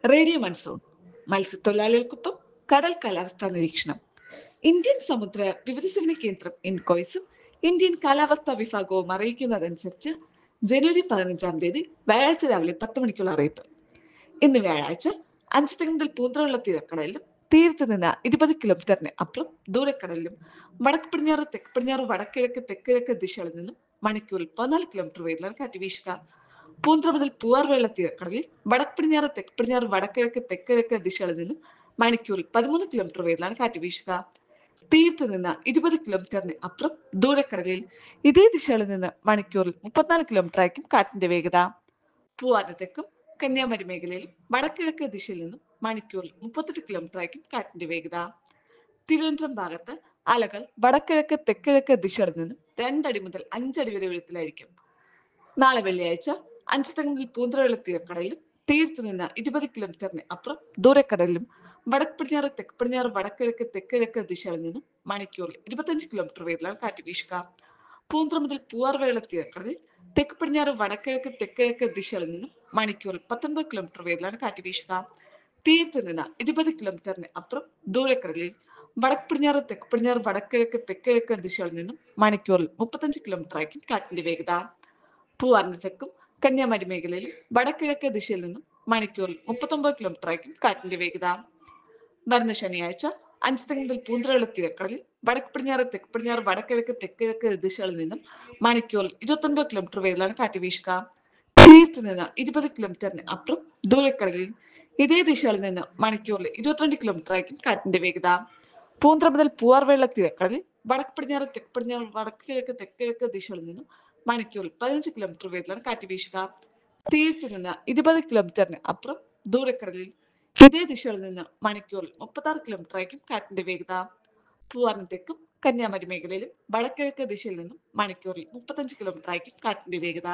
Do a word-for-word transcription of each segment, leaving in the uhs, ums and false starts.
Radio monsoon മത്സ്യത്തൊഴിലാളികൾക്കൊപ്പം കടൽ കാലാവസ്ഥാ നിരീക്ഷണം. ഇന്ത്യൻ സമുദ്ര വിവരസേവന കേന്ദ്രം ഇൻകോയ്സും ഇന്ത്യൻ കാലാവസ്ഥാ വിഭാഗവും അറിയിക്കുന്നതനുസരിച്ച് ജനുവരി പതിനഞ്ചാം തീയതി വ്യാഴാഴ്ച രാവിലെ പത്ത് മണിക്കുള്ള അറിയിപ്പ്. ഇന്ന് വ്യാഴാഴ്ച അഞ്ച് മുതൽ പൂന്തറയുള്ള തീരക്കടലിലും തീരത്ത് നിന്ന് ഇരുപത് കിലോമീറ്ററിന് അപ്പുറം ദൂരക്കടലിലും വടക്ക് പടിഞ്ഞാറ് തെക്ക് പടിഞ്ഞാറ് വടക്കിഴക്ക് തെക്കിഴക്ക് ദിശകളിൽ നിന്നും മണിക്കൂറിൽ പതിനാല് കിലോമീറ്റർ വേഗത്തിലാണ് കാറ്റ് വീശുക. പൂന്തറ മുതൽ പൂവാർവേള തീരക്കടലിൽ വടക്ക് പടിഞ്ഞാറ് തെക്ക് പടിഞ്ഞാറ് വടക്കിഴക്ക് തെക്കിഴക്ക് ദിശകളിൽ നിന്നും മണിക്കൂറിൽ പതിമൂന്ന് കിലോമീറ്റർ വേഗത്തിലാണ് കാറ്റ് വീശുക. തീരത്ത് നിന്ന് ഇരുപത് കിലോമീറ്ററിന് അപ്പുറം ദൂരക്കടലിൽ ഇതേ ദിശകളിൽ നിന്ന് മണിക്കൂറിൽ മുപ്പത്തിനാല് കിലോമീറ്റർ ആയിരിക്കും കാറ്റിന്റെ വേഗത. പൂവാറിന് തെക്കും കന്യാകുമാരി മേഖലയിലും വടക്കിഴക്ക് ദിശയിൽ നിന്നും മണിക്കൂറിൽ മുപ്പത്തെട്ട് കിലോമീറ്റർ ആയിരിക്കും കാറ്റിന്റെ വേഗത. തിരുവനന്തപുരം ഭാഗത്ത് അലകൾ വടക്കിഴക്ക് തെക്കിഴക്ക് ദിശകളിൽ നിന്നും രണ്ടടി മുതൽ അഞ്ചടി വരെ ഉയരത്തിലായിരിക്കും. നാളെ വെള്ളിയാഴ്ച അഞ്ച് മുതൽ പൂന്തറയുള്ള തീരക്കടലിലും തീരത്ത് നിന്ന് ഇരുപത് കിലോമീറ്ററിന് അപ്പുറം ദൂരക്കടലിലും വടക്ക് പടിഞ്ഞാറ് തെക്ക് പടിഞ്ഞാറ് വടക്കിഴക്ക് തെക്കിഴക്ക് ദിശകളിൽ നിന്നും മണിക്കൂറിൽ ഇരുപത്തഞ്ച് കിലോമീറ്റർ വേഗത്തിലാണ് കാറ്റ് വീശുക. പൂന്തറ മുതൽ പൂവാർവേള തീരക്കടലിൽ തെക്ക് പടിഞ്ഞാറ് വടക്കിഴക്ക് തെക്കിഴക്ക് ദിശകളിൽ നിന്നും മണിക്കൂറിൽ പത്തൊൻപത് കിലോമീറ്റർ വേഗത്തിലാണ് കാറ്റ് വീശുക. തീരത്ത് നിന്ന് ഇരുപത് കിലോമീറ്ററിന് അപ്പുറം ദൂരക്കടലിൽ വടക്ക് പടിഞ്ഞാറ് തെക്ക് പടിഞ്ഞാറ് വടക്കിഴക്ക് തെക്കിഴക്ക് ദിശകളിൽ നിന്നും മണിക്കൂറിൽ മുപ്പത്തഞ്ച് കിലോമീറ്റർ ആയിരിക്കും കാറ്റിന്റെ വേഗത. പൂവാറിന് തെക്കും കന്യാകുമാരി മേഖലയിലും വടക്കിഴക്ക് ദിശയിൽ നിന്നും മണിക്കൂറിൽ മുപ്പത്തൊമ്പത് കിലോമീറ്റർ ആയിരിക്കും കാറ്റിന്റെ വേഗത. വരുന്ന ശനിയാഴ്ച അഞ്ച് മുതൽ പൂന്തറയുള്ള തീരക്കടലിൽ വടക്ക് പടിഞ്ഞാറ് തെക്ക് പടിഞ്ഞാറ് വടക്കിഴക്ക് തെക്കിഴക്ക് ദിശകളിൽ നിന്നും മണിക്കൂറിൽ ഇരുപത്തൊൻപത് കിലോമീറ്റർ വേഗത്തിലാണ് കാറ്റ് വീശുക. തീരത്ത് നിന്ന് ഇരുപത് കിലോമീറ്ററിന് അപ്പുറം ദൂരക്കടലിൽ ഇതേ ദിശകളിൽ നിന്ന് മണിക്കൂറിൽ ഇരുപത്തിരണ്ട് കിലോമീറ്റർ ആയിരിക്കും കാറ്റിന്റെ വേഗത. പൂന്തറ മുതൽ പൂവാർവേള തീരക്കടലിൽ വടക്ക് പടിഞ്ഞാറ് തെക്ക് പടിഞ്ഞാറ് വടക്ക് കിഴക്ക് തെക്കിഴക്ക് ദിശകളിൽ നിന്നും മണിക്കൂറിൽ പതിനഞ്ച് കിലോമീറ്റർ വേഗത്തിലാണ് കാറ്റ് വീശുക. തീരത്ത് നിന്ന് ഇരുപത് കിലോമീറ്ററിന് അപ്പുറം ദൂരക്കടലിൽ ഇതേ ദിശകളിൽ നിന്ന് മണിക്കൂറിൽ മുപ്പത്തി ആറ് കിലോമീറ്റർ ആയിരിക്കും കാറ്റിന്റെ വേഗത. പൂവാറിന് തെക്കും കന്യാകുമാരി മേഖലയിലും വടക്കിഴക്ക് ദിശയിൽ നിന്നും മണിക്കൂറിൽ മുപ്പത്തഞ്ച് കിലോമീറ്റർ ആയിരിക്കും കാറ്റിന്റെ വേഗത.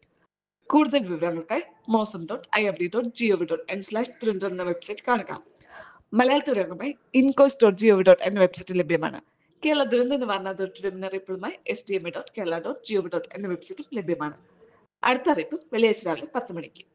കൂടുതൽ വിവരങ്ങൾക്കായി Mausam dot I M D dot G O V dot N slash Thiruvananthapuram എന്ന വെബ്സൈറ്റ് കാണുക. മലയാളത്തിലുമായി INCOIS dot G O V dot എന്ന വെബ്സൈറ്റ് ലഭ്യമാണ്. കേരള ദുരന്ത നിവാരണ അതോറിറ്റിയുടെ മുന്നറിയിപ്പുകളുമായി S D M A dot Kerala dot G O V dot എന്ന വെബ്സൈറ്റും ലഭ്യമാണ്. അടുത്ത അറിയിപ്പ് വെള്ളിയാഴ്ച രാവിലെ പത്ത് മണിക്ക്.